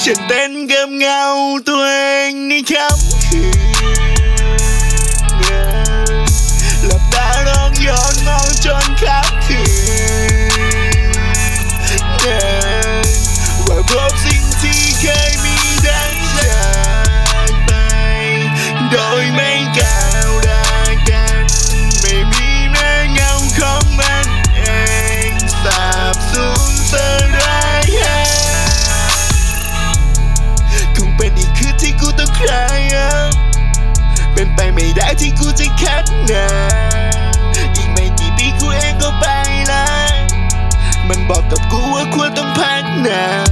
ฉันเต้นกับเงาตัวเองในค่ำคืนหลับตาลองย้อนมองจนค่ำคืนว่าพบสิ่งที่เคยมีดังจากไปโดยไม่ก้าวร้าวกันไม่มีแม้เงาของมันเองสาบสูญสลายคงเป็นอีกคืนที่กูต้องคลายเป็นไปไม่ได้ที่กูจะคัดนานอีกไม่กี่ปีกูเองก็ไปละมันบอกกับกูว่าควรต้องพักนาน